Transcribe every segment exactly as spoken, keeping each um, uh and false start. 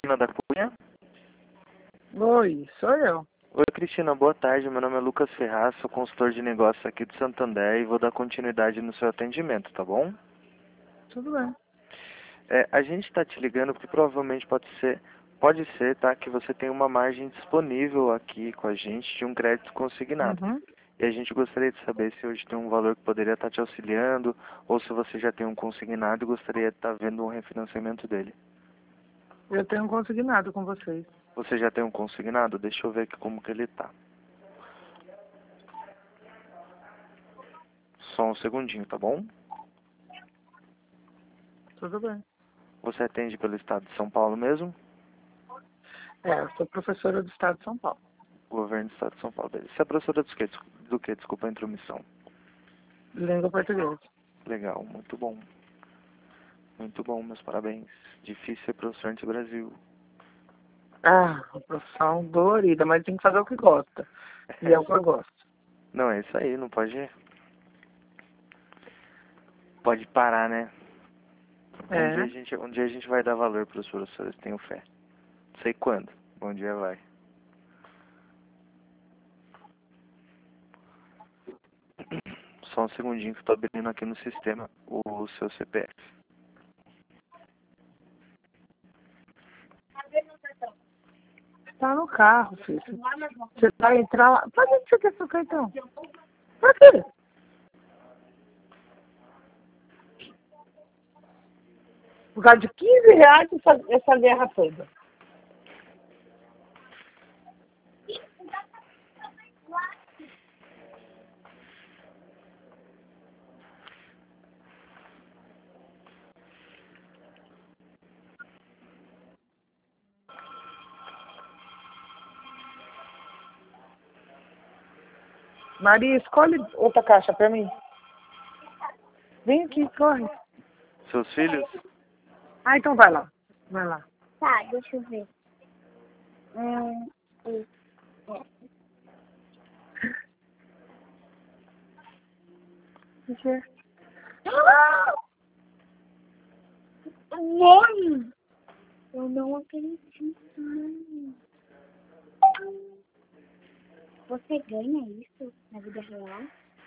Cristina da Cunha? Oi, sou eu. Oi, Cristina, boa tarde. Meu nome é Lucas Ferraz, sou consultor de negócios aqui de Santander e vou dar continuidade no seu atendimento, tá bom? Tudo bem. É, a gente está te ligando porque provavelmente pode ser, pode ser, tá, que você tem uma margem disponível aqui com a gente de um crédito consignado. Uhum. E a gente gostaria de saber se hoje tem um valor que poderia estar te auxiliando ou se você já tem um consignado e gostaria de estar vendo um refinanciamento dele. Eu tenho um consignado com vocês. Você já tem um consignado? Deixa eu ver aqui como que ele tá. Só um segundinho, tá bom? Tudo bem. Você atende pelo estado de São Paulo mesmo? É, eu sou professora do Estado de São Paulo. Governo do estado de São Paulo. Você é professora do quê? Do que? Desculpa a intromissão. Língua portuguesa. Legal, muito bom. Muito bom, meus parabéns. Difícil ser professor nesse Brasil. Ah, uma profissão dolorida, mas tem que fazer o que gosta. E é o que eu gosto. Não, é isso aí, não pode... Pode parar, né? Um dia a É. gente, um dia a gente vai dar valor para os professores, tenho fé. Não sei quando. Bom dia vai. Só um segundinho que eu tô abrindo aqui no sistema o seu C P F. Tá no carro, filho. Você vai entrar lá. Pra que você quer seu cartão? Pra quê? Por causa de quinze reais essa, essa guerra toda. Maria, escolhe outra caixa pra mim. Vem aqui, corre. Seus filhos? Ah, então vai lá. Vai lá. Tá, deixa eu ver. Hum, e- é. O quê? Mãe! Eu não acredito. Você ganha isso na vida real?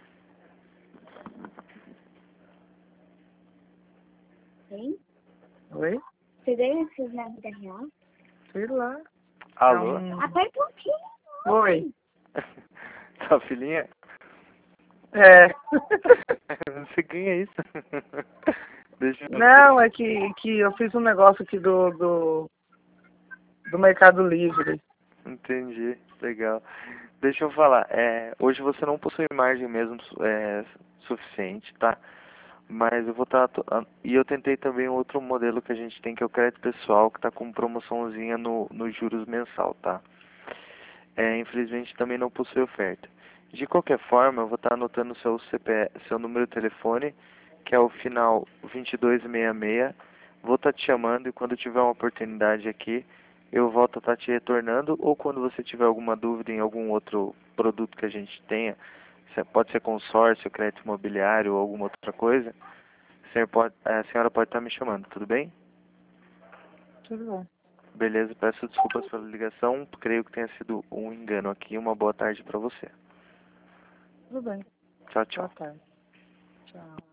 Hein? Oi? Você ganha isso na vida real? Sei lá. Alô? Então, Aperta um pouquinho. oi. Tá, filhinha? É. Você ganha isso? Deixa eu... Não, é que, que eu fiz um negócio aqui do, do, do Mercado Livre. Entendi, legal. Deixa eu falar, é, hoje você não possui margem mesmo é, suficiente, tá? Mas eu vou estar... E eu tentei também um outro modelo que a gente tem, que é o crédito pessoal, que tá com promoçãozinha no, no juros mensal, tá? É, infelizmente também não possui oferta. De qualquer forma, eu vou estar anotando seu C P F, seu número de telefone, que é o final vinte e dois sessenta e seis. Vou estar te chamando e quando tiver uma oportunidade aqui, eu volto a estar te retornando, ou quando você tiver alguma dúvida em algum outro produto que a gente tenha, se- pode ser consórcio, crédito imobiliário ou alguma outra coisa, a senhora pode, a senhora pode estar me chamando, tudo bem? Tudo bom. Beleza, peço desculpas pela ligação, creio que tenha sido um engano aqui. Uma boa tarde para você. Tudo bem. Tchau, tchau. Boa tarde. Tchau.